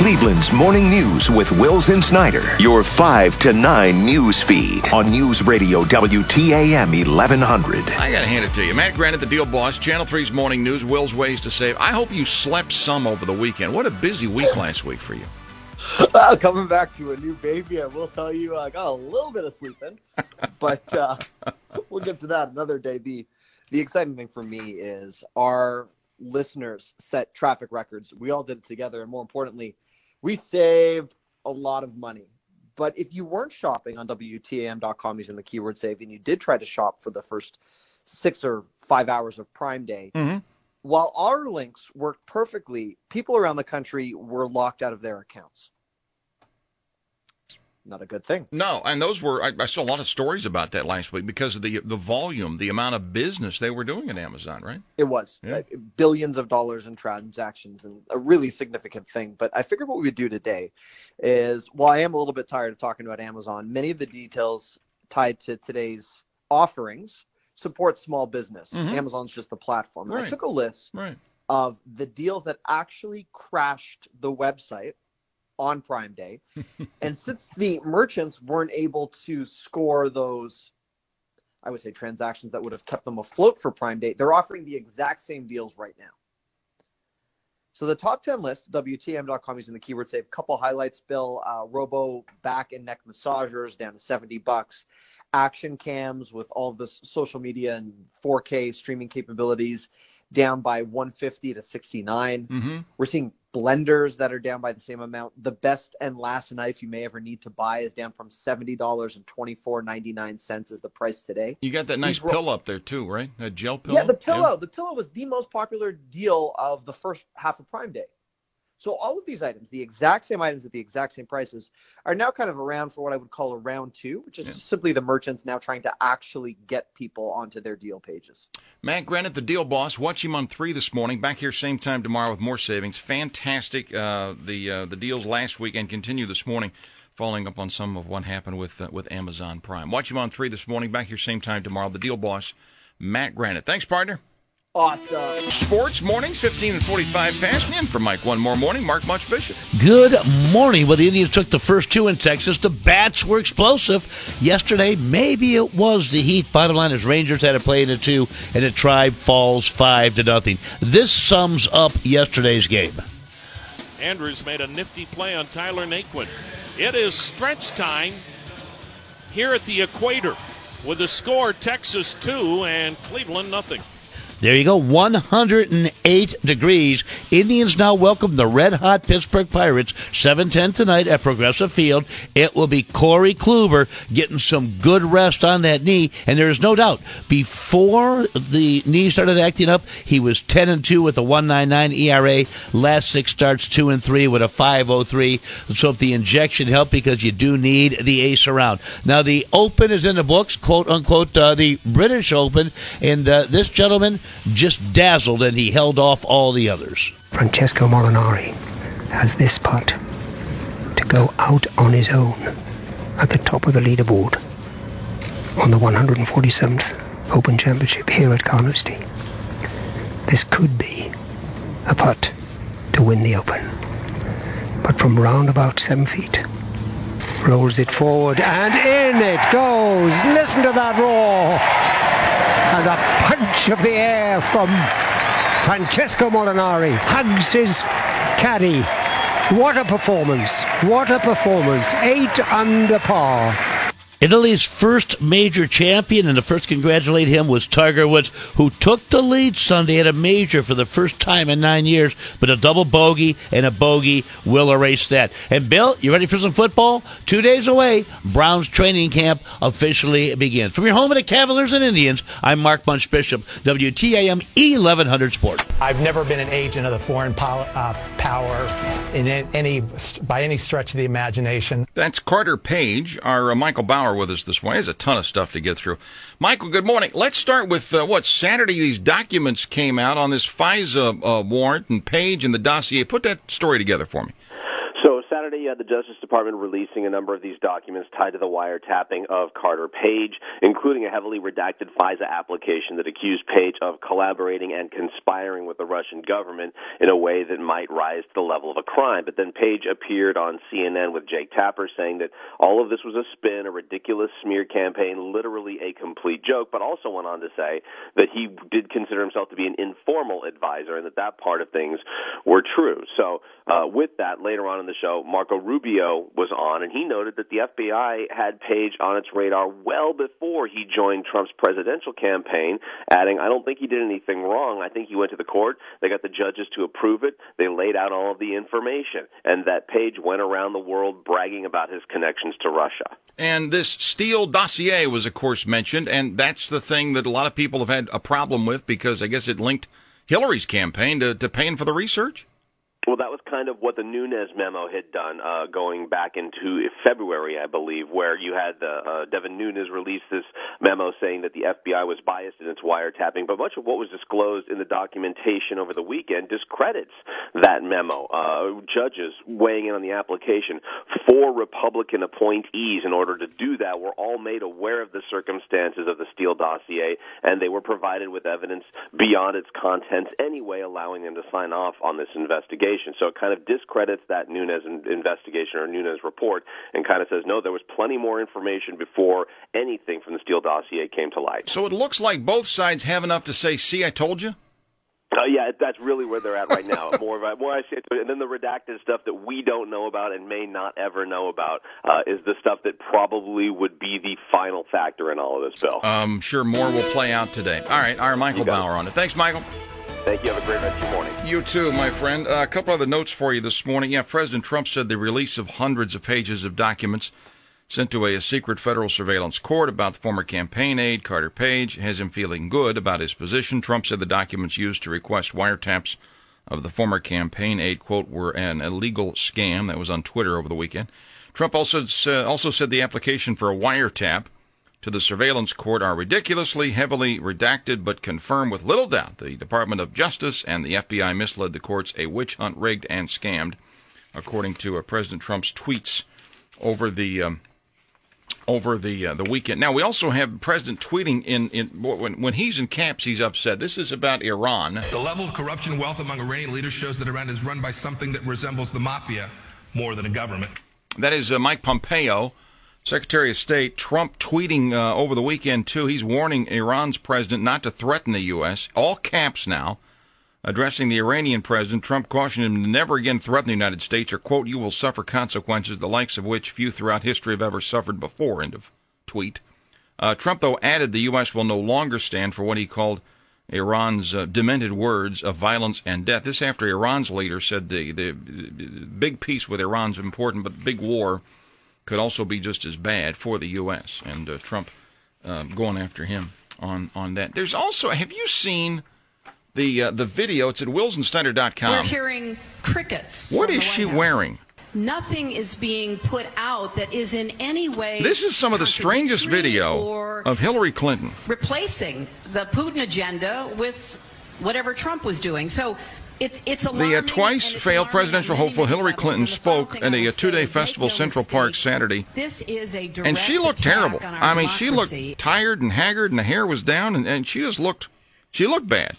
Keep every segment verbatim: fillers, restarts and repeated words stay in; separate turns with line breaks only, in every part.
Cleveland's Morning News with Wills and Snyder. Your five to nine news feed on News Radio W T A M eleven hundred.
I got to hand it to you. Matt Granite, the Deal Boss, Channel three's Morning News, Will's Ways to Save. I hope you slept some over the weekend. What a busy week last week for you.
Well, coming back to a new baby, I will tell you I got a little bit of sleep in, but uh, we'll get to that another day. The, the exciting thing for me is our listeners set traffic records. We all did it together, and more importantly, we saved a lot of money. But if you weren't shopping on W T A M dot com using the keyword save, and you did try to shop for the first six or five hours of Prime Day, mm-hmm. while our links worked perfectly, people around the country were locked out of their accounts. Not a good thing.
No, and those were, I, I saw a lot of stories about that last week because of the the volume, the amount of business they were doing at Amazon, right?
It was.
Yeah.
Uh, billions of dollars in transactions, and a really significant thing. But I figured what we would do today is, while I am a little bit tired of talking about Amazon, many of the details tied to today's offerings support small business. Mm-hmm. Amazon's just the platform. And
right.
I took a list
right.
of the deals that actually crashed the website on Prime Day. And since the merchants weren't able to score those, I would say, transactions that would have kept them afloat for Prime Day, they're offering the exact same deals right now. So the top ten list, W T A M dot com using the keyword save, couple highlights, Bill, uh, Robo back and neck massagers down to seventy bucks. Action cams with all of the social media and four K streaming capabilities down by one fifty to sixty-nine. Mm-hmm. We're seeing blenders that are down by the same amount. The best and last knife you may ever need to buy is down from seventy dollars and twenty-four ninety-nine cents is the price today.
You got that nice
These
pillow up there too, right? That gel pillow?
Yeah, the pillow.
Yeah.
The pillow was the most popular deal of the first half of Prime Day. So all of these items, the exact same items at the exact same prices, are now kind of around for what I would call a round two, which is yeah. simply the merchants now trying to actually get people onto their deal pages.
Matt Granite, the Deal Boss. Watch him on three this morning. Back here same time tomorrow with more savings. Fantastic. Uh, the uh, the deals last week and continue this morning, following up on some of what happened with uh, with Amazon Prime. Watch him on three this morning. Back here same time tomorrow. The Deal Boss, Matt Granite. Thanks, partner.
Awesome.
Sports mornings, fifteen and forty-five past. In for Mike one more morning, Mark Munch Bishop.
Good morning. Well, the Indians took the first two in Texas. The bats were explosive. Yesterday, maybe it was the Heat. Bottom line is Rangers had to play in a two, and the Tribe falls five to nothing. This sums up yesterday's game.
Andrews made a nifty play on Tyler Naquin. It is stretch time here at the equator with the score Texas two and Cleveland nothing.
There you go, one hundred eight degrees. Indians now welcome the red-hot Pittsburgh Pirates, seven ten tonight at Progressive Field. It will be Corey Kluber getting some good rest on that knee, and there is no doubt, before the knee started acting up, he was ten and two with a one point nine nine E R A. Last six starts, two and three with a five point oh three. Let's hope the injection helped, because you do need the ace around. Now, the Open is in the books, quote-unquote, uh, the British Open, and uh, this gentleman just dazzled, and he held off all the others.
Francesco Molinari has this putt to go out on his own at the top of the leaderboard on the one hundred forty-seventh Open Championship here at Carnoustie. This could be a putt to win the Open, but from round about seven feet, rolls it forward, and in it goes. Listen to that roar. And a punch of the air from Francesco Molinari. Hugs his caddy. What a performance. What a performance. Eight under par.
Italy's first major champion, and the first to congratulate him was Tiger Woods, who took the lead Sunday at a major for the first time in nine years, but a double bogey and a bogey will erase that. And Bill, you ready for some football? Two days away, Browns training camp officially begins. From your home of the Cavaliers and Indians, I'm Mark Munch Bishop, W T A M eleven hundred Sports.
I've never been an agent of the foreign power, uh, power in any by any stretch of the imagination.
That's Carter Page, our uh, Michael Bauer with us this morning. There's a ton of stuff to get through. Michael, good morning. Let's start with uh, what Saturday these documents came out on this FISA uh, warrant and Page and the dossier. Put that story together for me.
So Saturday, you had the Justice Department releasing a number of these documents tied to the wiretapping of Carter Page, including a heavily redacted FISA application that accused Page of collaborating and conspiring with the Russian government in a way that might rise to the level of a crime. But then Page appeared on C N N with Jake Tapper saying that all of this was a spin, a ridiculous smear campaign, literally a complete joke, but also went on to say that he did consider himself to be an informal advisor and that that part of things were true. So uh, with that, later on in the show, Marco Rubio was on, and he noted that the F B I had Page on its radar well before he joined Trump's presidential campaign, adding, I don't think he did anything wrong. I think he went to the court. They got the judges to approve it. They laid out all of the information, and that Page went around the world bragging about his connections to Russia.
And this Steele dossier was, of course, mentioned, and that's the thing that a lot of people have had a problem with because I guess it linked Hillary's campaign to, to paying for the research?
Well, that was kind of what the Nunes memo had done uh, going back into February, I believe, where you had the, uh, Devin Nunes release this memo saying that the F B I was biased in its wiretapping. But much of what was disclosed in the documentation over the weekend discredits that memo. Uh, judges weighing in on the application, four Republican appointees in order to do that were all made aware of the circumstances of the Steele dossier, and they were provided with evidence beyond its contents anyway, allowing them to sign off on this investigation. So it kind of discredits that Nunes investigation or Nunes report and kind of says, no, there was plenty more information before anything from the Steele dossier came to light.
So it looks like both sides have enough to say, see, I told you?
Uh, yeah, that's really where they're at right now. More of a, more I say, and then the redacted stuff that we don't know about and may not ever know about uh, is the stuff that probably would be the final factor in all of this, Bill.
Um, sure, more will play out today. All right, our Michael Bauer on it. Thanks, Michael.
Thank you. Have a great rest of your morning.
You too, my friend. Uh, a couple other notes for you this morning. Yeah, President Trump said the release of hundreds of pages of documents sent to a, a secret federal surveillance court about the former campaign aide, Carter Page, has him feeling good about his position. Trump said the documents used to request wiretaps of the former campaign aide, quote, were an illegal scam. That was on Twitter over the weekend. Trump also, uh, also said the application for a wiretap to the surveillance court are ridiculously heavily redacted, but confirm with little doubt the Department of Justice and the F B I misled the courts, a witch hunt rigged and scammed, according to uh, President Trump's tweets over the um, over the uh, the weekend. Now we also have the president tweeting in in when when he's in caps, he's upset. This is about Iran.
The level of corruption and wealth among Iranian leaders shows that Iran is run by something that resembles the mafia more than a government.
That is uh, Mike Pompeo, Secretary of State. Trump tweeting uh, over the weekend, too. He's warning Iran's president not to threaten the U S. All caps now. Addressing the Iranian president, Trump cautioned him to never again threaten the United States or, quote, you will suffer consequences, the likes of which few throughout history have ever suffered before, end of tweet. Uh, Trump, though, added the U S will no longer stand for what he called Iran's uh, demented words of violence and death. This after Iran's leader said the, the, the big peace with Iran's important, but big war could also be just as bad for the U S. And uh, Trump uh, going after him on, on that. There's also, have you seen the uh, the video? It's at wills and snyder dot com.
We're hearing crickets.
What is she wearing?
Nothing is being put out that is in any way.
This is some of the strangest video of Hillary Clinton
replacing the Putin agenda with whatever Trump was doing. So It's, it's
the uh, twice-failed presidential hopeful Hillary Clinton spoke at a, a two-day festival Central Park Saturday,
this is a
and she looked terrible. I mean, she looked tired and haggard, and the hair was down, and, and she just looked, she looked bad.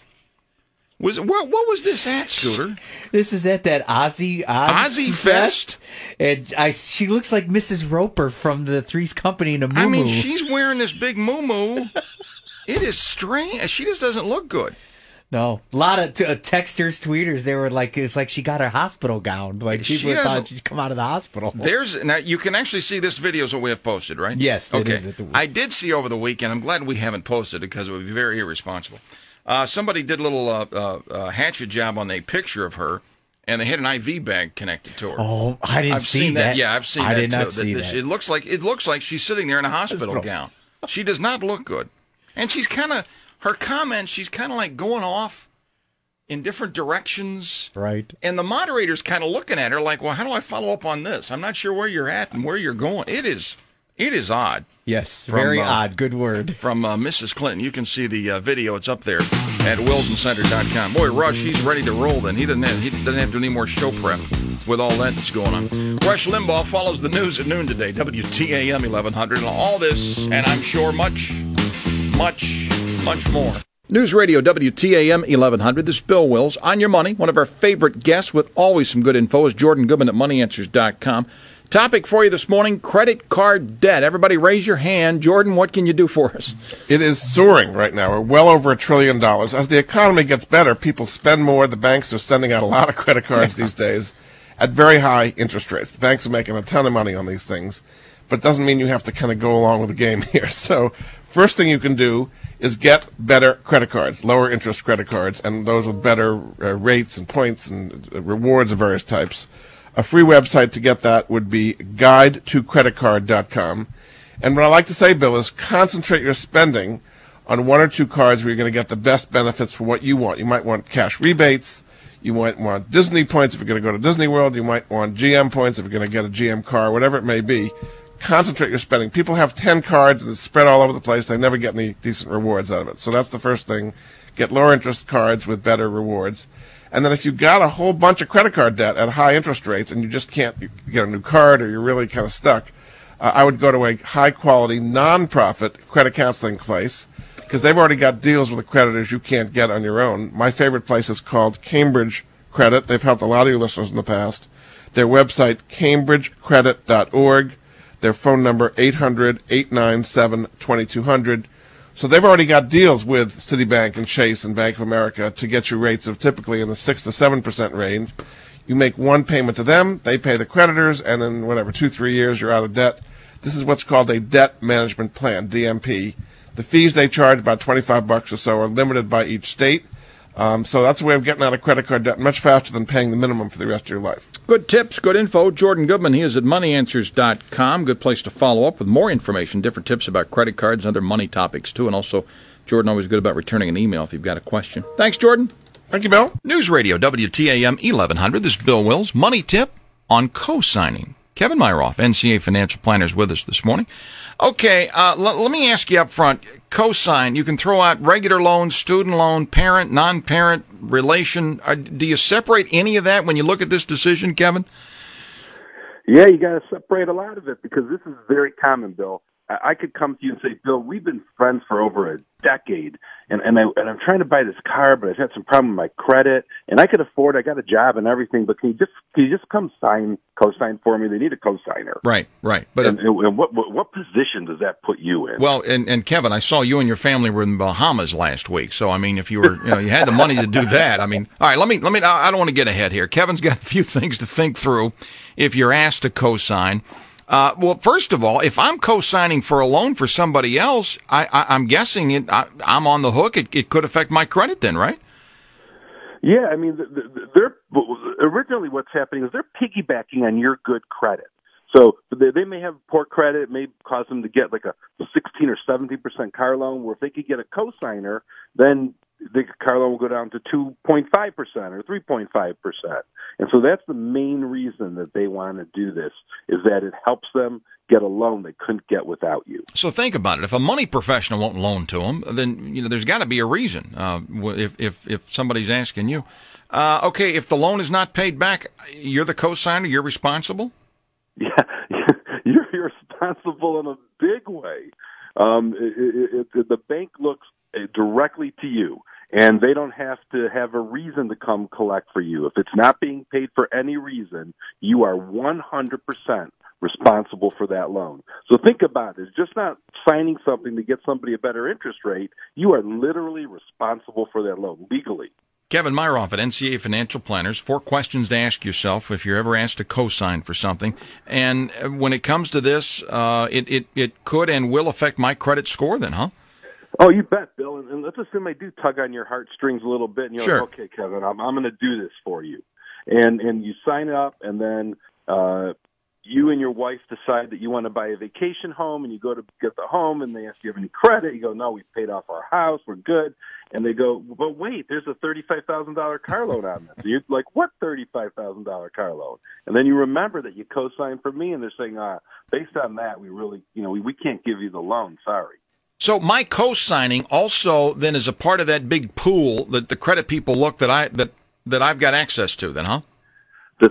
Was what, what was this at, Scooter?
This is at that Ozzy
Ozzy Fest,
and I she looks like Missus Roper from the Three's Company in a muumuu.
I mean, she's wearing this big muumuu. It is strange. She just doesn't look good.
No, a lot of t- uh, texters, tweeters. They were like, it's like she got her hospital gown. Like people she thought she'd come out of the hospital.
There's now you can actually see this video is what we have posted, right?
Yes,
okay.
It is at the
I did see over the weekend. I'm glad we haven't posted it because it would be very irresponsible. Uh, somebody did a little uh, uh, uh, hatchet job on a picture of her, and they had an I V bag connected to her.
Oh, I didn't
I've
see
seen
that.
that. Yeah, I've seen
I
that.
I did not
too.
see
that,
that.
It looks like it looks like she's sitting there in a hospital gown. She does not look good, and she's kind of her comments. She's kind of like going off in different directions.
Right.
And the moderator's kind of looking at her like, well, how do I follow up on this? I'm not sure where you're at and where you're going. It is it is odd.
Yes,
from,
very
uh,
odd. Good word.
From uh, Missus Clinton. You can see the uh, video. It's up there at wills and snyder dot com. Boy, Rush, he's ready to roll then. He doesn't have, he doesn't have to do any more show prep. with all that that's going on. Rush Limbaugh follows the news at noon today, W T A M eleven hundred, and all this, and I'm sure much, much, much more. News Radio W T A M eleven hundred. This is Bill Wills. On Your Money, one of our favorite guests with always some good info is Jordan Goodman at money answers dot com. Topic for you this morning, credit card debt. Everybody raise your hand. Jordan, what can you do for us?
It is soaring right now. We're well over a trillion dollars. As the economy gets better, people spend more. The banks are sending out a lot of credit cards these days at very high interest rates. The banks are making a ton of money on these things, but it doesn't mean you have to kind of go along with the game here. So first thing you can do is get better credit cards, lower interest credit cards, and those with better uh, rates and points and uh, rewards of various types. A free website to get that would be guide to credit card dot com. And what I like to say, Bill, is concentrate your spending on one or two cards where you're going to get the best benefits for what you want. You might want cash rebates. You might want Disney points if you're going to go to Disney World. You might want G M points if you're going to get a G M car, whatever it may be. Concentrate your spending. People have ten cards and it's spread all over the place. They never get any decent rewards out of it. So that's the first thing. Get lower interest cards with better rewards. And then if you've got a whole bunch of credit card debt at high interest rates and you just can't get a new card or you're really kind of stuck, uh, I would go to a high-quality, non-profit credit counseling place because they've already got deals with the creditors you can't get on your own. My favorite place is called Cambridge Credit. They've helped a lot of your listeners in the past. Their website, cambridge credit dot org. Their phone number, eight hundred, eight nine seven, two two zero zero. So they've already got deals with Citibank and Chase and Bank of America to get you rates of typically in the six to seven percent range. You make one payment to them, they pay the creditors, and in whatever, two, three years, you're out of debt. This is what's called a debt management plan, D M P. The fees they charge, about twenty-five bucks or so, are limited by each state. Um, so that's a way of getting out of credit card debt much faster than paying the minimum for the rest of your life.
Good tips, good info. Jordan Goodman, he is at money answers dot com. Good place to follow up with more information, different tips about credit cards and other money topics, too. And also, Jordan always good about returning an email if you've got a question. Thanks, Jordan.
Thank you, Bill.
News Radio, W T A M eleven hundred. This is Bill Wills. Money tip on co-signing. Kevin Myroff, N C A Financial Planner, is with us this morning. Okay, uh, l- let me ask you up front. Co-sign, you can throw out regular loans, student loan, parent, non-parent, relation. Uh, do you separate any of that when you look at this decision, Kevin?
Yeah, you got to separate a lot of it because this is very common, Bill. I, I could come to you and say, Bill, we've been friends for over a decade, and and, I, and I'm trying to buy this car, but I've had some problem with my credit, and I could afford, I got a job and everything, but can you just can you just come sign, co-sign for me? They need a co-signer.
Right, right. But
and, and what, what what position does that put you in?
Well, and, and Kevin, I saw you and your family were in the Bahamas last week, so I mean, if you were, you know, you had the money to do that. I mean, all right, let me let me. I don't want to get ahead here. Kevin's got a few things to think through if you're asked to co-sign. Uh, well, first of all, if I'm co-signing for a loan for somebody else, I, I, I'm guessing it, I, I'm on the hook. It, it could affect my credit then, right?
Yeah, I mean, they're originally what's happening is they're piggybacking on your good credit. So they, they may have poor credit. It may cause them to get like a sixteen or seventeen percent car loan, where if they could get a co-signer, then the car loan will go down to two point five percent or three point five percent. And so that's the main reason that they want to do this, is that it helps them get a loan they couldn't get without you.
So think about it. If a money professional won't loan to them, then you know there's got to be a reason. Uh, if if if somebody's asking you, uh, okay, if the loan is not paid back, you're the co-signer. You're responsible.
Yeah, you're, you're responsible in a big way. Um, it, it, it, the bank looks directly to you, and they don't have to have a reason to come collect for you. If it's not being paid for any reason, you are one hundred percent responsible for that loan. So think about it. It's just not signing something to get somebody a better interest rate. You are literally responsible for that loan legally.
Kevin Myroff at N C A Financial Planners. Four questions to ask yourself if you're ever asked to co-sign for something. And when it comes to this, uh, it, it, it could and will affect my credit score then, huh?
Oh, you bet, Bill. And, and let's assume I do tug on your heartstrings a little bit. And you're
sure.
like, okay, Kevin, I'm, I'm going to do this for you. And and you sign up, and then uh, you and your wife decide that you want to buy a vacation home, and you go to get the home, and they ask you, have any credit? You go, no, we've paid off our house. We're good. And they go, but wait, there's a thirty-five thousand dollars car loan on this. So you're like, what thirty-five thousand dollars car loan? And then you remember that you co-signed for me, and they're saying, ah, based on that, we really, you know, we, we can't give you the loan. Sorry.
So my co-signing also then is a part of that big pool that the credit people look that I that, that I've got access to then, huh?
The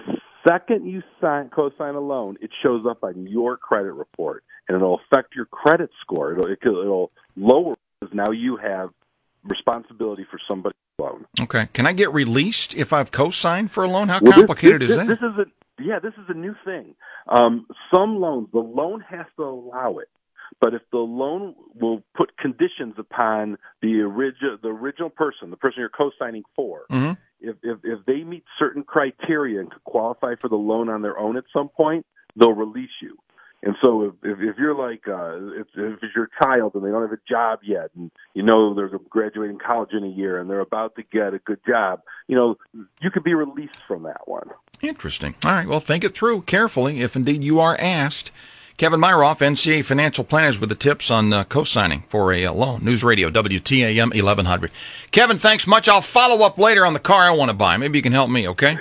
second you sign co-sign a loan, it shows up on your credit report, and it'll affect your credit score. It'll it'll lower because now you have responsibility for somebody's loan.
Okay. Can I get released if I've co-signed for a loan? How
Well, this-
complicated
this,
is
this,
that?
This is a yeah. This is a new thing. Um, some loans, the loan has to allow it. But if the loan will put conditions upon the original the original person, the person you're co-signing for,
Mm-hmm.
if, if if they meet certain criteria and could qualify for the loan on their own at some point, they'll release you. And so if if, if you're like uh, if, if it's your child and they don't have a job yet, and you know they're graduating college in a year and they're about to get a good job, you know you could be released from that one.
Interesting. All right. Well, think it through carefully if indeed you are asked. Kevin Myroff, N C A A Financial Planners, with the tips on uh, co-signing for a uh, loan. News Radio, W T A M eleven hundred. Kevin, thanks much. I'll follow up later on the car I want to buy. Maybe you can help me, okay?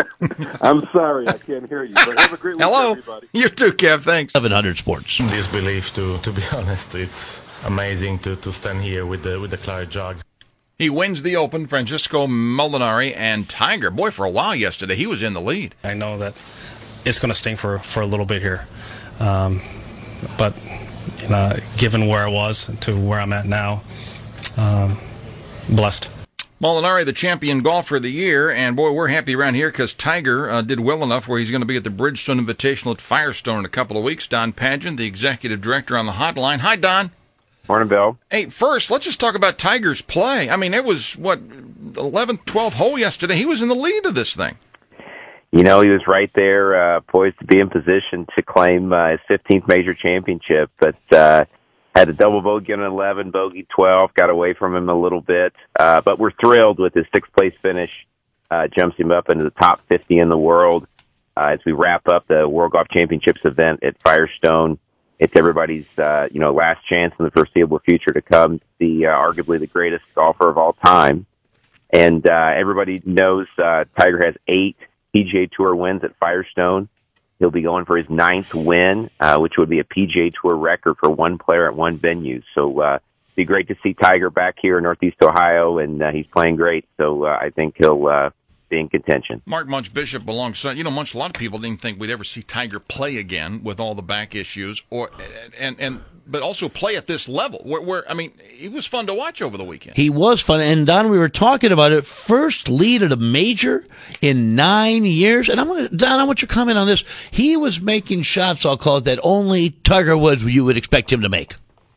I'm sorry, I can't hear you. But have a great week,
Hello.
everybody.
You too, Kev. Thanks.
eleven hundred Sports.
Disbelief, to to be honest. It's amazing to, to stand here with the with the clear jug.
He wins the Open, Francesco Molinari, and Tiger. Boy, for a while yesterday, he was in the lead.
I know that it's going to sting for, for a little bit here. Um, but, you know, given where I was to where I'm at now, um, blessed.
Molinari, the champion golfer of the year, and boy, we're happy around here because Tiger uh, did well enough where he's going to be at the Bridgestone Invitational at Firestone in a couple of weeks. Don Pageant, the executive director, on the hotline. Hi, Don.
Morning, Bill.
Hey, first, let's just talk about Tiger's play. I mean, it was, what, eleventh, twelfth hole yesterday. He was in the lead of this thing.
You know, he was right there, uh, poised to be in position to claim uh, his fifteenth major championship, but uh, had a double bogey on eleven, bogey twelve, got away from him a little bit. Uh, but we're thrilled with his sixth-place finish. Uh, jumps him up into the top fifty in the world uh, as we wrap up the World Golf Championships event at Firestone. It's everybody's, uh, you know, last chance in the foreseeable future to come see uh, arguably the greatest golfer of all time. And uh, everybody knows uh, Tiger has eight P G A Tour wins at Firestone. He'll be going for his ninth win, uh, which would be a P G A Tour record for one player at one venue. So uh, it'd be great to see Tiger back here in Northeast Ohio, and uh, he's playing great. So uh, I think he'll uh, be in contention.
Mark Munch Bishop alongside, you know, Munch, a lot of people didn't think we'd ever see Tiger play again with all the back issues, or and and but also play at this level. Where, where I mean, he was fun to watch over the weekend.
He was fun. And, Don, we were talking about it. First lead at a major in nine years. And I want to, Don, I want your comment on this. He was making shots, I'll call it, that only Tiger Woods you would expect him to make.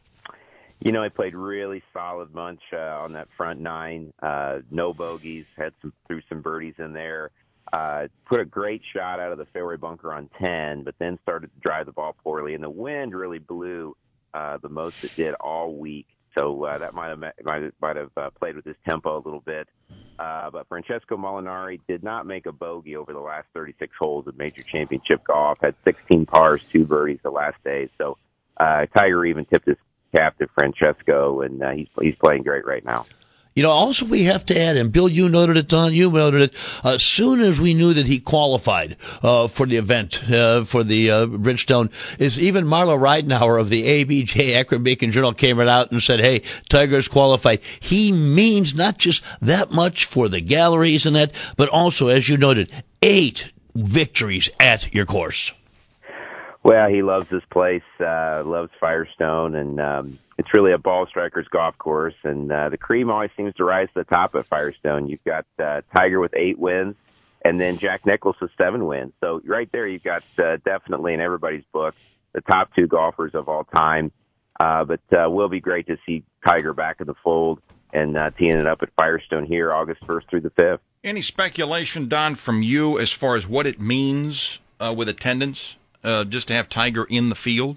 You know, he played really solid, Munch, uh, on that front nine. Uh, no bogeys, had some threw some birdies in there. Uh, put a great shot out of the fairway bunker on ten, but then started to drive the ball poorly. And the wind really blew uh, the most it did all week. So uh, that might have might have, might have uh, played with his tempo a little bit. Uh, but Francesco Molinari did not make a bogey over the last thirty-six holes of major championship golf. Had sixteen pars, two birdies the last day. So uh, Tiger even tipped his cap to Francesco, and uh, he's he's playing great right now.
You know, also we have to add, and Bill, you noted it, Don, you noted it, as uh, soon as we knew that he qualified uh, for the event, uh, for the uh, Bridgestone, is even Marla Ridenour of the A B J Akron Beacon Journal came right out and said, hey, Tiger's qualified. He means not just that much for the galleries and that, but also, as you noted, eight victories at your course.
Well, he loves this place, uh, loves Firestone, and um, it's really a ball striker's golf course. And uh, the cream always seems to rise to the top at Firestone. You've got uh, Tiger with eight wins, and then Jack Nicklaus with seven wins. So right there, you've got uh, definitely in everybody's book the top two golfers of all time. Uh, but uh, will be great to see Tiger back in the fold and uh, teeing it up at Firestone here August first through the fifth.
Any speculation, Don, from you as far as what it means uh, with attendance? Uh, just to have Tiger in the field?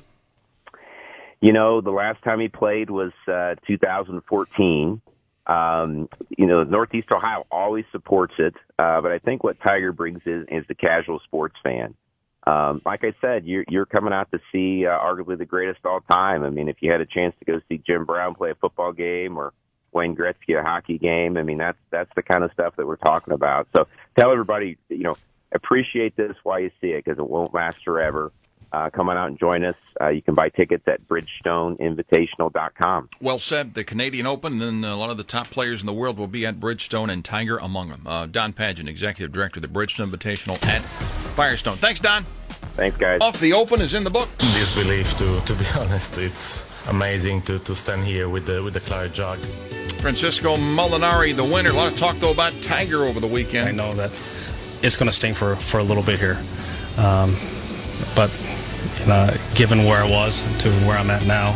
You know, the last time he played was uh, two thousand fourteen. Um, you know, Northeast Ohio always supports it, uh, but I think what Tiger brings is, is the casual sports fan. Um, like I said, you're, you're coming out to see uh, arguably the greatest all time. I mean, if you had a chance to go see Jim Brown play a football game or Wayne Gretzky a hockey game, I mean, that's that's the kind of stuff that we're talking about. So tell everybody, you know, appreciate this while you see it because it won't last forever. uh, come on out and join us. Uh, you can buy tickets at bridgestone invitational dot com.
Well said. The Canadian Open, and a lot of the top players in the world will be at Bridgestone, and Tiger among them. Uh, Don Pageant, Executive Director of the Bridgestone Invitational at Firestone. Thanks, Don.
Thanks, guys.
Off the Open is in the books.
Disbelief, to to be honest. It's amazing to, to stand here with the with the Claret jug.
Francisco Molinari, the winner. A lot of talk, though, about Tiger over the weekend.
I know that it's going to sting for, for a little bit here. Um, but you know, given where I was to where I'm at now,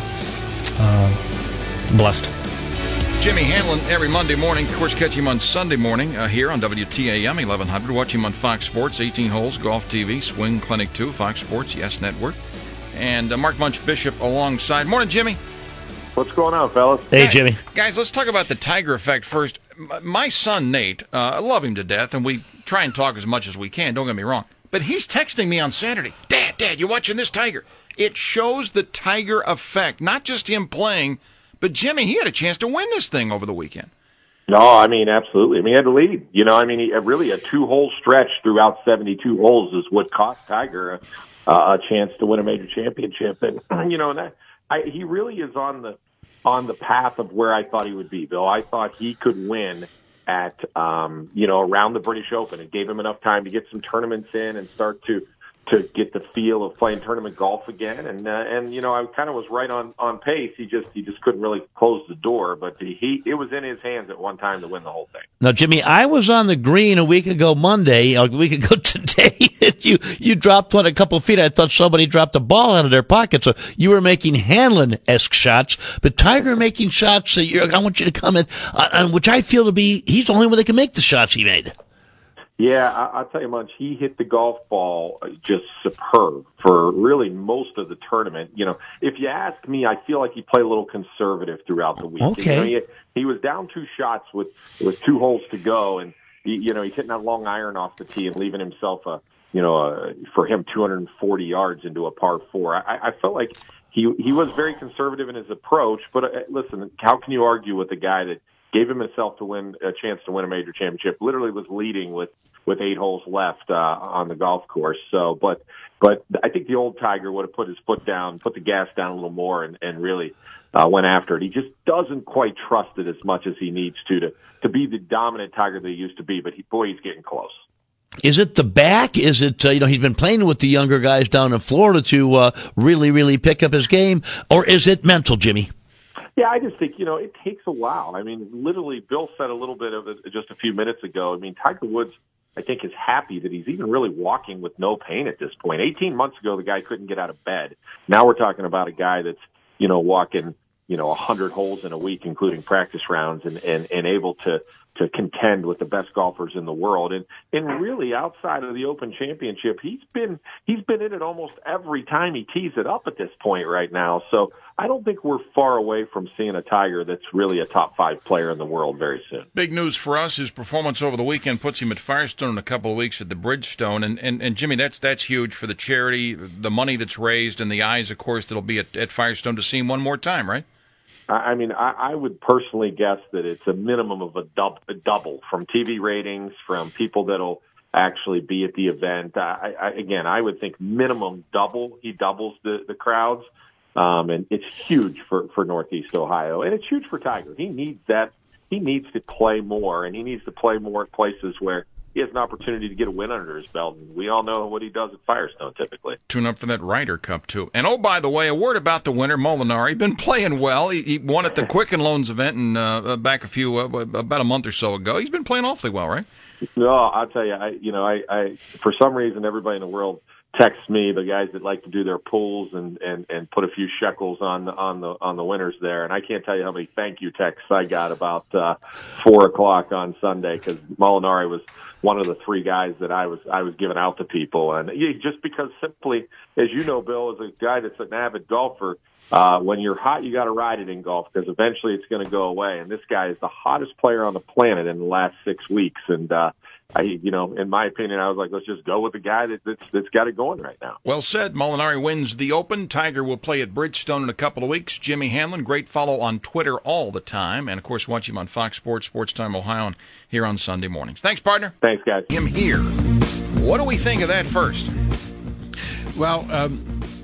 uh, blessed.
Jimmy Hanlon every Monday morning. Of course, catch him on Sunday morning uh, here on W T A M eleven hundred. Watch him on Fox Sports, eighteen holes, Golf T V, Swing Clinic two, Fox Sports, Yes Network. And uh, Mark Munch Bishop alongside. Morning, Jimmy.
What's going on, fellas?
Hey,
guys,
Jimmy.
Guys, let's talk about the Tiger effect first. My son, Nate, uh, I love him to death, and we try and talk as much as we can, don't get me wrong. But he's texting me on Saturday, Dad, Dad, you watching this Tiger? It shows the Tiger effect, not just him playing, but Jimmy, he had a chance to win this thing over the weekend.
No, I mean, absolutely. I mean, he had the lead. You know, I mean, he, really a two-hole stretch throughout seventy-two holes is what cost Tiger a, uh, a chance to win a major championship. And, you know, and that, I, he really is on the on the path of where I thought he would be, Bill. I thought he could win at, um, you know, around the British Open. It gave him enough time to get some tournaments in and start to to get the feel of playing tournament golf again. And, uh, and you know, I kind of was right on, on pace. He just he just couldn't really close the door. But he it was in his hands at one time to win the whole thing.
Now, Jimmy, I was on the green a week ago Monday, a week ago today. you you dropped one a couple of feet. I thought somebody dropped a ball out of their pocket. So you were making Hanlon-esque shots, but Tiger making shots that you're, I want you to comment on, on which I feel to be he's the only one that can make the shots he made.
Yeah, I, I'll tell you much. He hit the golf ball just superb for really most of the tournament. You know, if you ask me, I feel like he played a little conservative throughout the week.
Okay.
You know, he, he was down two shots with, with two holes to go, and, he, you know, he's hitting that long iron off the tee and leaving himself, a, you know, a, for him, two hundred forty yards into a par four. I, I felt like he, he was very conservative in his approach, but uh, listen, how can you argue with a guy that gave him himself to win a chance to win a major championship, literally was leading with, with eight holes left, uh, on the golf course. So, but, but I think the old Tiger would have put his foot down, put the gas down a little more and, and really, uh, went after it. He just doesn't quite trust it as much as he needs to, to, to be the dominant Tiger that he used to be, but he, boy, he's getting close.
Is it the back? Is it, uh, you know, he's been playing with the younger guys down in Florida to, uh, really, really pick up his game, or is it mental, Jimmy?
Yeah, I just think, you know, it takes a while. I mean, literally, Bill said a little bit of it just a few minutes ago. I mean, Tiger Woods, I think, is happy that he's even really walking with no pain at this point. eighteen months ago, the guy couldn't get out of bed. Now we're talking about a guy that's, you know, walking, you know, one hundred holes in a week, including practice rounds, and, and, and able to, to contend with the best golfers in the world. And, and really, outside of the Open Championship, he's been, he's been in it almost every time he tees it up at this point right now. So I don't think we're far away from seeing a Tiger that's really a top five player in the world very soon.
Big news for us. His performance over the weekend puts him at Firestone in a couple of weeks at the Bridgestone. And, and, and Jimmy, that's that's huge for the charity, the money that's raised, and the eyes, of course, that'll be at, at Firestone to see him one more time, right?
I mean, I, I would personally guess that it's a minimum of a, dub, a double from T V ratings, from people that'll actually be at the event. I, I, again, I would think minimum double. He doubles the, the crowds. Um, and it's huge for, for Northeast Ohio, and it's huge for Tiger. He needs that. He needs to play more, and he needs to play more at places where he has an opportunity to get a win under his belt. And we all know what he does at Firestone typically.
Tune up for that Ryder Cup, too. And, oh, by the way, a word about the winner, Molinari. Been playing well. He, he won at the Quicken Loans event and uh, back a few, uh, about a month or so ago. He's been playing awfully well, right?
No, I'll tell you, I, you know, I, I, for some reason, everybody in the world text me, the guys that like to do their pools and, and, and put a few shekels on the, on the, on the winners there. And I can't tell you how many thank you texts I got about, uh, four o'clock on Sunday, because Molinari was one of the three guys that I was, I was giving out to people. And just because simply, as you know, Bill, as a guy that's an avid golfer, uh, when you're hot, you got to ride it in golf, because eventually it's going to go away. And this guy is the hottest player on the planet in the last six weeks. And, uh, I, you know, in my opinion, I was like, let's just go with the guy that, that's, that's got it going right now.
Well said. Molinari wins the Open. Tiger will play at Bridgestone in a couple of weeks. Jimmy Hanlon, great follow on Twitter all the time. And, of course, watch him on Fox Sports, Sports Time Ohio, and here on Sunday mornings. Thanks, partner.
Thanks, guys.
Him here. What do we think of that first?
Well, um,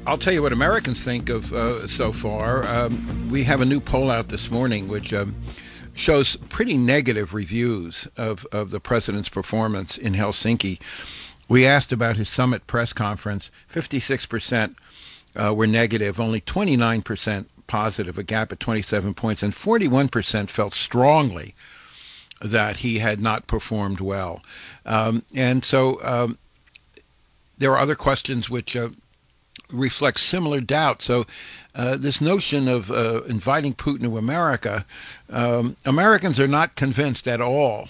I'll tell you what Americans think of uh, so far. Um, we have a new poll out this morning which um, shows pretty negative reviews of, of the president's performance in Helsinki. We asked about his summit press conference. fifty-six percent uh, were negative, only twenty-nine percent positive, a gap at twenty-seven points, and forty-one percent felt strongly that he had not performed well. Um, and so um, there are other questions which uh, reflect similar doubt. So uh, this notion of uh, inviting Putin to America, um, Americans are not convinced at all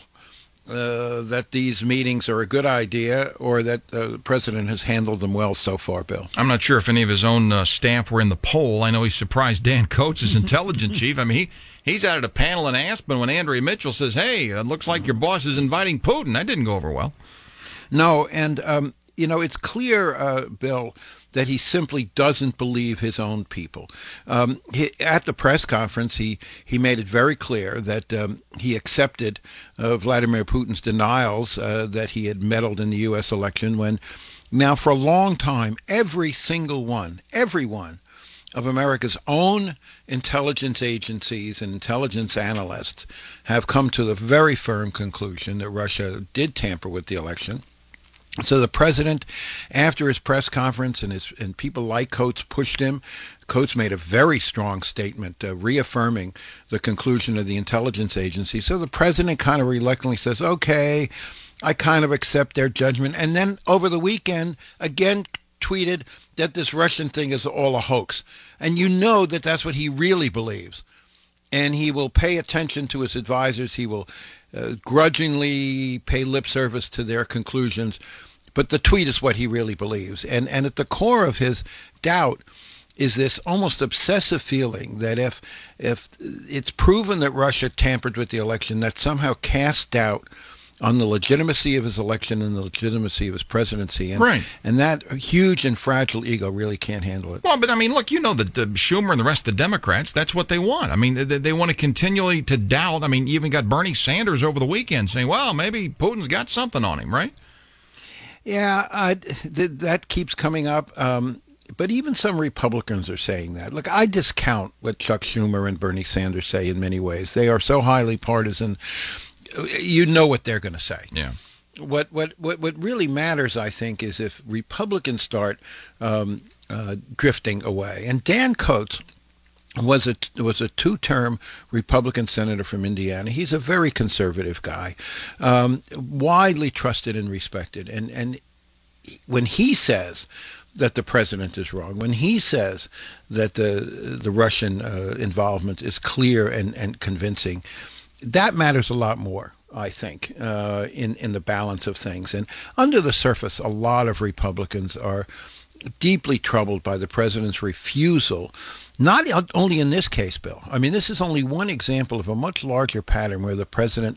uh, that these meetings are a good idea or that uh, the president has handled them well so far, Bill.
I'm not sure if any of his own uh, staff were in the poll. I know he surprised Dan Coates, his intelligence chief. I mean, he, he's out at a panel in Aspen when Andrea Mitchell says, hey, it looks like your boss is inviting Putin. That didn't go over well.
No, and, um, you know, it's clear, uh, Bill, that he simply doesn't believe his own people. Um, he, at the press conference, he, he made it very clear that um, he accepted uh, Vladimir Putin's denials uh, that he had meddled in the U S election when now for a long time, every single one, every one of America's own intelligence agencies and intelligence analysts have come to the very firm conclusion that Russia did tamper with the election. So the president, after his press conference, and his and people like Coates pushed him, Coates made a very strong statement uh, reaffirming the conclusion of the intelligence agency. So the president kind of reluctantly says, okay, I kind of accept their judgment. And then over the weekend, again tweeted that this Russian thing is all a hoax. And you know that that's what he really believes. And he will pay attention to his advisors. He will Uh, grudgingly pay lip service to their conclusions, but the tweet is what he really believes. And and at the core of his doubt is this almost obsessive feeling that if if it's proven that Russia tampered with the election, that somehow casts doubt on the legitimacy of his election and the legitimacy of his presidency. And,
right.
And that huge and fragile ego really can't handle it.
Well, but I mean, look, you know that the Schumer and the rest of the Democrats, that's what they want. I mean, they, they want to continually to doubt. I mean, you even got Bernie Sanders over the weekend saying, well, maybe Putin's got something on him, right?
Yeah, I, th- that keeps coming up. Um, but even some Republicans are saying that. Look, I discount what Chuck Schumer and Bernie Sanders say in many ways. They are so highly partisan. You know what they're going to say.
Yeah.
What what what what really matters, I think, is if Republicans start um, uh, drifting away. And Dan Coates was a was a two-term Republican senator from Indiana. He's a very conservative guy, um, widely trusted and respected. And and when he says that the president is wrong, when he says that the the Russian uh, involvement is clear and, and convincing, that matters a lot more, I think, uh, in, in the balance of things. And under the surface, a lot of Republicans are deeply troubled by the president's refusal, not only in this case, Bill. I mean, this is only one example of a much larger pattern where the president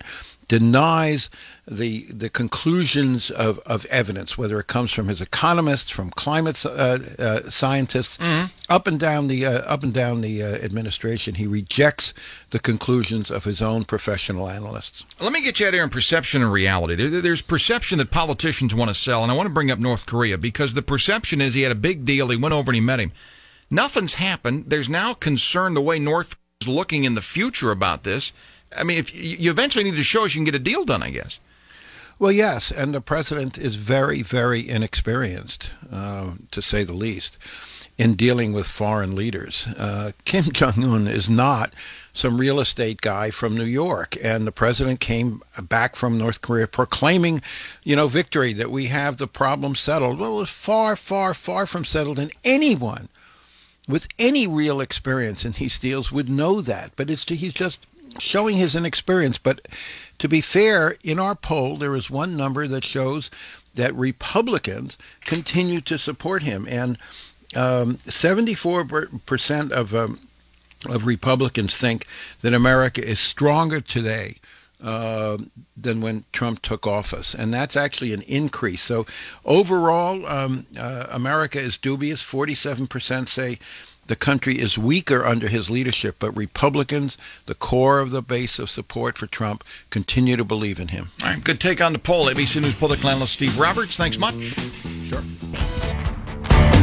denies the the conclusions of, of evidence, whether it comes from his economists, from climate uh, uh, scientists, mm-hmm. up and down the uh, up and down the uh, administration. He rejects the conclusions of his own professional analysts.
Let me get you out here in perception and reality. There, there's perception that politicians want to sell, and I want to bring up North Korea because the perception is he had a big deal. He went over and he met him. Nothing's happened. There's now concern the way North is looking in the future about this. I mean, if you eventually need to show us you can get a deal done, I guess.
Well, yes, and the president is very, very inexperienced, uh, to say the least, in dealing with foreign leaders. Uh, Kim Jong-un is not some real estate guy from New York, and the president came back from North Korea proclaiming, you know, victory, that we have the problem settled. Well, it was far, far, far from settled, and anyone with any real experience in these deals would know that. But it's he's just showing his inexperience. But to be fair, in our poll, there is one number that shows that Republicans continue to support him. And um, seventy-four percent of um, of Republicans think that America is stronger today uh, than when Trump took office. And that's actually an increase. So overall, um, uh, America is dubious. forty-seven percent say the country is weaker under his leadership, but Republicans, the core of the base of support for Trump, continue to believe in him.
All right, good take on the poll. A B C News political analyst Steve Roberts, thanks much.
Sure.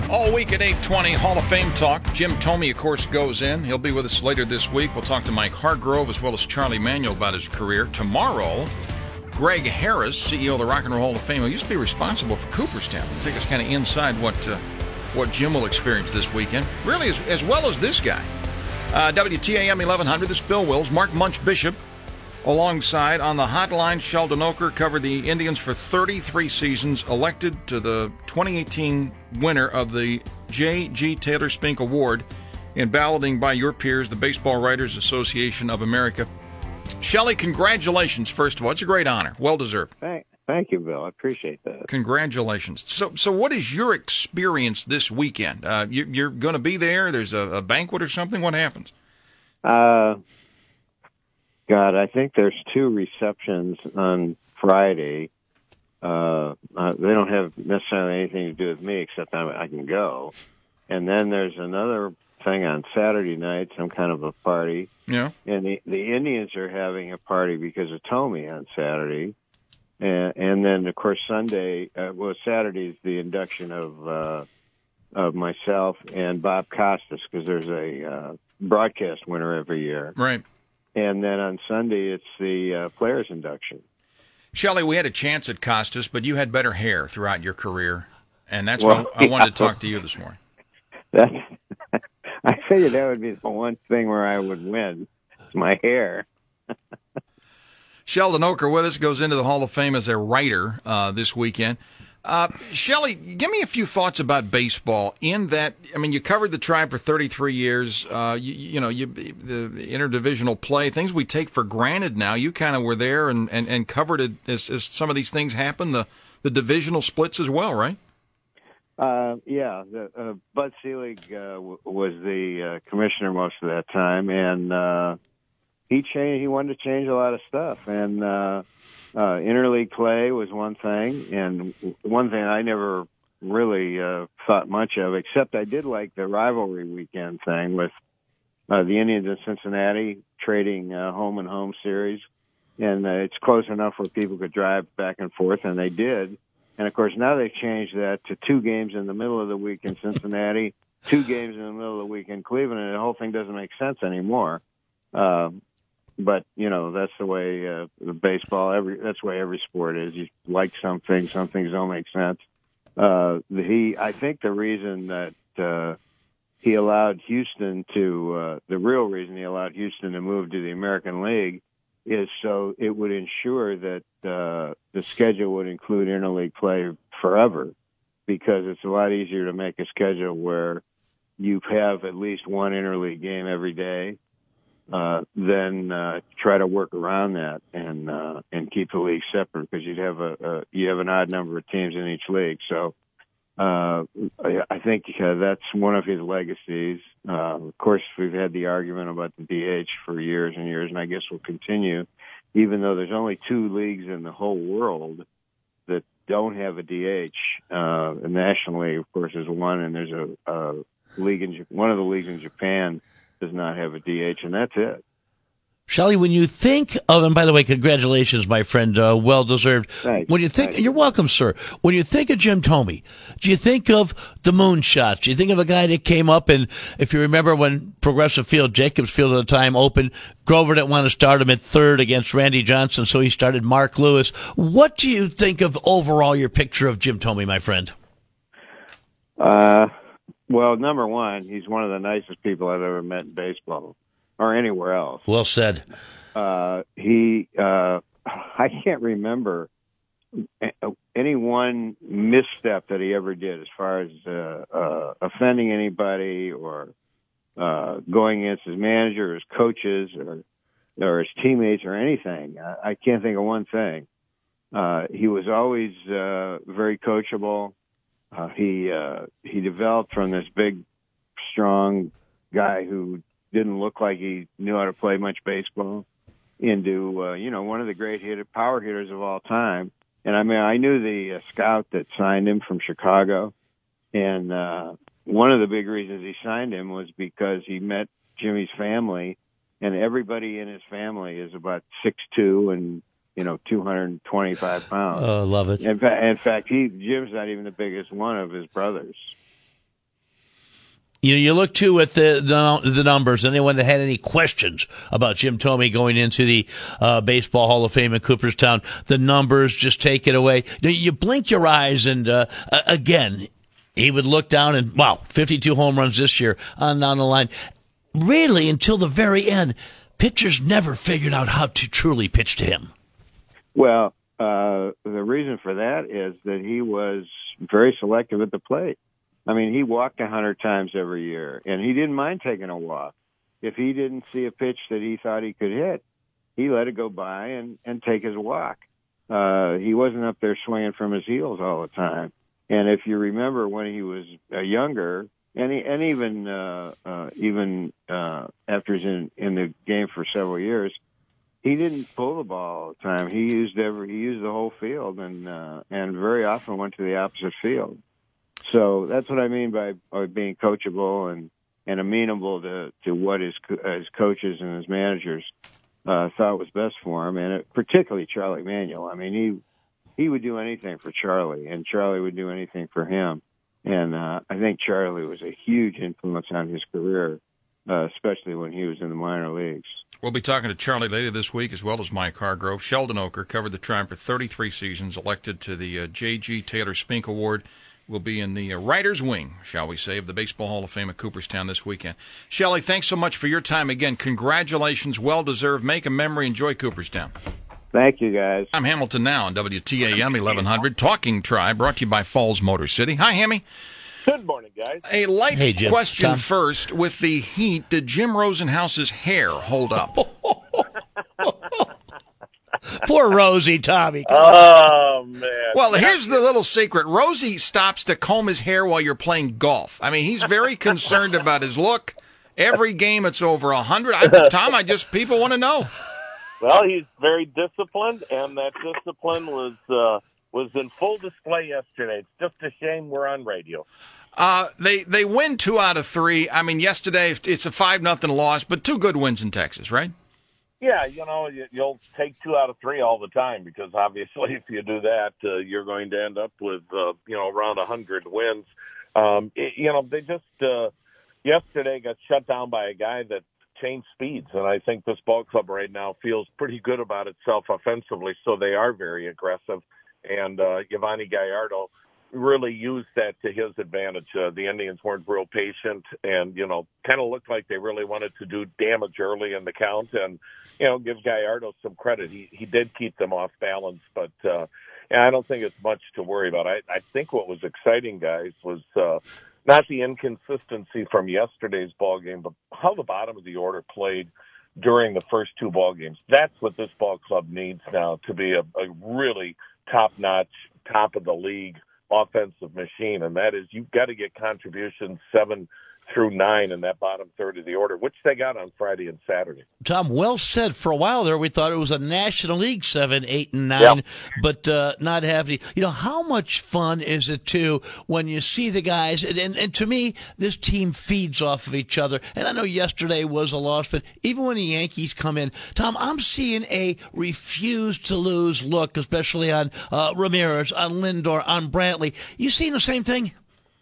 All week at eight twenty, Hall of Fame talk. Jim Thome, of course, goes in. He'll be with us later this week. We'll talk to Mike Hargrove as well as Charlie Manuel about his career. Tomorrow, Greg Harris, C E O of the Rock and Roll Hall of Fame, who used to be responsible for Cooperstown. He'll take us kind of inside what uh, what Jim will experience this weekend, really as, as well as this guy. Uh, W T A M eleven hundred, this is Bill Wills. Mark Munch Bishop alongside on the hotline. Sheldon Oker covered the Indians for thirty-three seasons, elected to the twenty eighteen winner of the J G. Taylor Spink Award in balloting by your peers, the Baseball Writers Association of America. Shelley, congratulations, first of all. It's a great honor. Well deserved.
Thank, thank you, Bill. I appreciate that.
Congratulations. So, so what is your experience this weekend? Uh, you, you're going to be there? There's a, a banquet or something? What happens?
Uh, God, I think there's two receptions on Friday. Uh, uh, they don't have necessarily anything to do with me, except I, I can go. And then there's another thing on Saturday night, some kind of a party.
Yeah.
And the, the Indians are having a party because of Thome on Saturday. And, and then, of course, Sunday, uh, well, Saturday is the induction of, uh, of myself and Bob Costas, because there's a, uh, broadcast winner every year.
Right.
And then on Sunday, it's the uh, players' induction.
Shelley, we had a chance at Costas, but you had better hair throughout your career, and that's
Well,
why I wanted to
yeah.
talk to you this morning.
That, I figured that would be the one thing where I would win, is my hair.
Sheldon Oker with us, goes into the Hall of Fame as a writer uh, this weekend. Uh, Shelley, give me a few thoughts about baseball. In that, I mean, you covered the Tribe for thirty-three years. Uh, you, you know, you, the interdivisional play, things we take for granted now. You kind of were there and, and, and covered it as, as some of these things happen. The the divisional splits as well, right?
Uh, yeah, the, uh, Bud Selig uh, w- was the uh, commissioner most of that time, and uh, he changed. He wanted to change a lot of stuff, and. Uh, Uh, interleague play was one thing, and one thing I never really uh, thought much of, except I did like the rivalry weekend thing with uh, the Indians in Cincinnati trading uh, home and home series, and uh, it's close enough where people could drive back and forth, and they did. And, of course, now they've changed that to two games in the middle of the week in Cincinnati, two games in the middle of the week in Cleveland, and the whole thing doesn't make sense anymore. Uh, But, you know, that's the way uh, the baseball, every that's the way every sport is. You like something, some things don't make sense. Uh, the, he, I think the reason that uh, he allowed Houston to, uh, the real reason he allowed Houston to move to the American League is so it would ensure that uh, the schedule would include interleague play forever, because it's a lot easier to make a schedule where you have at least one interleague game every day. Uh, then uh, try to work around that and uh, and keep the league separate, because you'd have a, a you have an odd number of teams in each league. So uh, I, I think uh, that's one of his legacies. Uh, of course, we've had the argument about the D H for years and years, and I guess we'll continue, even though there's only two leagues in the whole world that don't have a D H. Uh, nationally, of course, is one, and there's a, a league in one of the leagues in Japan does not have a D H, and that's it.
Shelley, when you think of, and by the way, congratulations, my friend, uh, well deserved.
Thanks.
When you think,
Thanks.
you're welcome, sir. When you think of Jim Thome, do you think of the moonshots? Do you think of a guy that came up, and if you remember when Progressive Field, Jacobs Field at the time, opened, Grover didn't want to start him at third against Randy Johnson, so he started Mark Lewis. What do you think of overall your picture of Jim Thome, my friend?
Uh, well, number one, he's one of the nicest people I've ever met in baseball or anywhere else.
Well said.
Uh, he, uh, I can't remember any one misstep that he ever did as far as uh, uh, offending anybody or uh, going against his manager, or his coaches, or or his teammates, or anything. I, I can't think of one thing. Uh, he was always uh, very coachable. Uh, he uh, he developed from this big, strong guy who didn't look like he knew how to play much baseball into uh, you know one of the great hitter, power hitters of all time. And I mean, I knew the uh, scout that signed him from Chicago, and uh, one of the big reasons he signed him was because he met Jimmy's family, and everybody in his family is about six two and you know two hundred twenty-five pounds.
Oh, love it.
In, fa- in fact, he Jim's not even the biggest one of his brothers.
You know, you look too at the, the the numbers. Anyone that had any questions about Jim Thome going into the uh, Baseball Hall of Fame in Cooperstown, the numbers just take it away. You blink your eyes, and uh, again, he would look down and wow, fifty-two home runs this year on down the line. Really, until the very end, pitchers never figured out how to truly pitch to him.
Well, uh, the reason for that is that he was very selective at the plate. I mean, he walked a hundred times every year, and he didn't mind taking a walk. If he didn't see a pitch that he thought he could hit, he let it go by and, and take his walk. Uh, he wasn't up there swinging from his heels all the time. And if you remember when he was uh, younger, and he, and even uh, uh, even uh, after he's in, in the game for several years, he didn't pull the ball all the time. He used every he used the whole field, and uh, and very often went to the opposite field. So that's what I mean by, by being coachable and, and amenable to, to what his, his coaches and his managers uh, thought was best for him, and it, particularly Charlie Manuel. I mean, he he would do anything for Charlie, and Charlie would do anything for him. And uh, I think Charlie was a huge influence on his career, uh, especially when he was in the minor leagues.
We'll be talking to Charlie later this week, as well as Mike Hargrove. Sheldon Oker covered the Tribe for thirty-three seasons, elected to the uh, J G. Taylor Spink Award. Will be in the uh, writer's wing, shall we say, of the Baseball Hall of Fame at Cooperstown this weekend. Shelley, thanks so much for your time again. Congratulations, well-deserved. Make a memory. Enjoy Cooperstown.
Thank you, guys.
I'm Hamilton Now on W T A M eleven hundred, Talking Tribe, brought to you by Falls Motor City. Hi, Hammy.
Good morning, guys.
A light
hey, Jim.
question
Tom.
first. With the heat, did Jim Rosenhaus's hair hold up?
Poor Rosie, Tommy.
Oh, man.
Well, here's the little secret. Rosie stops to comb his hair while you're playing golf. I mean, he's very concerned about his look. Every game it's over a hundred. Tom, I just, people want to know.
Well, he's very disciplined, and that discipline was uh, was in full display yesterday. It's just a shame we're on radio.
Uh, they they win two out of three. I mean, yesterday it's a five nothing loss, but two good wins in Texas, right?
Yeah, you know, you'll take two out of three all the time because obviously if you do that, uh, you're going to end up with, uh, you know, around one hundred wins. Um, it, you know, they just uh, yesterday got shut down by a guy that changed speeds, and I think this ball club right now feels pretty good about itself offensively, so they are very aggressive. And uh, Yovani Gallardo really used that to his advantage. Uh, the Indians weren't real patient and, you know, kind of looked like they really wanted to do damage early in the count. And, you know, give Gallardo some credit. He he did keep them off balance, but uh, I don't think it's much to worry about. I, I think what was exciting, guys, was uh, not the inconsistency from yesterday's ball game, but how the bottom of the order played during the first two ball games. That's what this ball club needs now to be a, a really top-notch, top-of-the-league offensive machine, and that is you've got to get contributions seven through nine in that bottom third of the order, which they got on Friday and Saturday.
Tom, well said. For a while there, we thought it was a National League seven, eight, and nine, yep. but uh, not happening. You know, how much fun is it, too, when you see the guys, and, and, and to me, this team feeds off of each other. And I know yesterday was a loss, but even when the Yankees come in, Tom, I'm seeing a refuse-to-lose look, especially on uh, Ramirez, on Lindor, on Brantley. You seeing the same thing?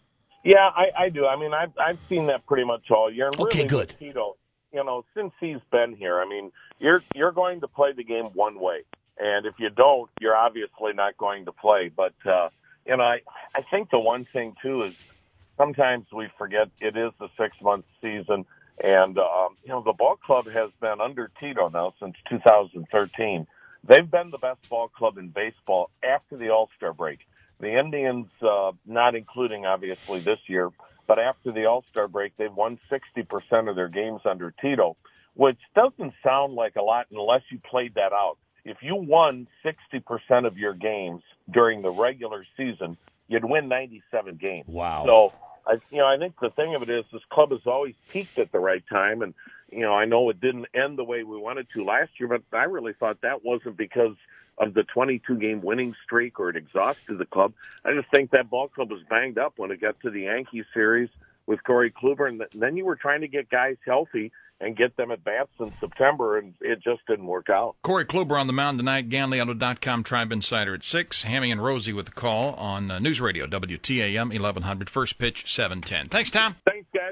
Yeah, I, I do. I mean, I've I've seen that pretty much all year. And really
okay, good.
With Tito, you know, since he's been here, I mean, you're you're going to play the game one way, and if you don't, you're obviously not going to play. But uh, you know, I I think the one thing too is sometimes we forget it is the six month season, and um, you know, the ball club has been under Tito now since two thousand thirteen. They've been the best ball club in baseball after the All-Star break. The Indians, uh, not including obviously this year, but after the All-Star break, they've won sixty percent of their games under Tito, which doesn't sound like a lot unless you played that out. If you won sixty percent of your games during the regular season, you'd win ninety-seven games.
Wow.
So, I, you know, I think the thing of it is this club has always peaked at the right time. And, you know, I know it didn't end the way we wanted to last year, but I really thought that wasn't because of the twenty-two game winning streak or it exhausted the club. I just think that ball club was banged up when it got to the Yankee series with Corey Kluber, and then you were trying to get guys healthy and get them at bats in September, and it just didn't work out.
Corey Kluber on the mound tonight, Ganley Auto dot com Tribe Insider at six. Hammy and Rosie with the call on uh, News Radio, W T A M eleven hundred, first pitch, seven ten. Thanks, Tom.